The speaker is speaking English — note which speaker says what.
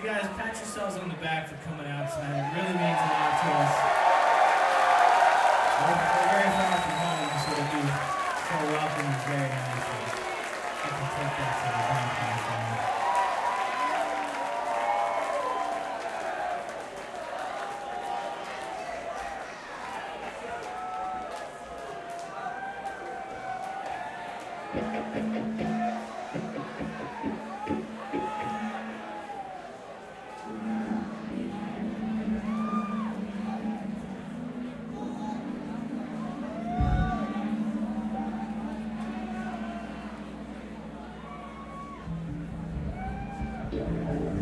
Speaker 1: guys pat yourselves on the back for coming out tonight. It really means a lot to us. We're very far from home, so to be so welcome is very nice. I can take that to the bank.
Speaker 2: Yeah.